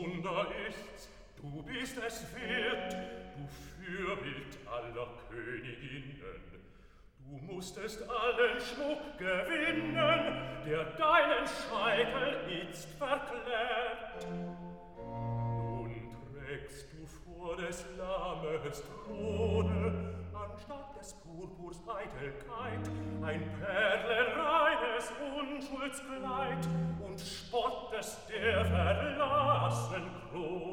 Wunder ist's, du bist es wert, du Fürbild aller Königinnen. Du musstest allen Schmuck gewinnen, der deinen Scheitel itzt verklärt. Nun trägst du vor des Lammes Throne, anstatt des Purpurs Eitelkeit, ein perlenreines Unschuldskleid und spottest der verlassen Krone.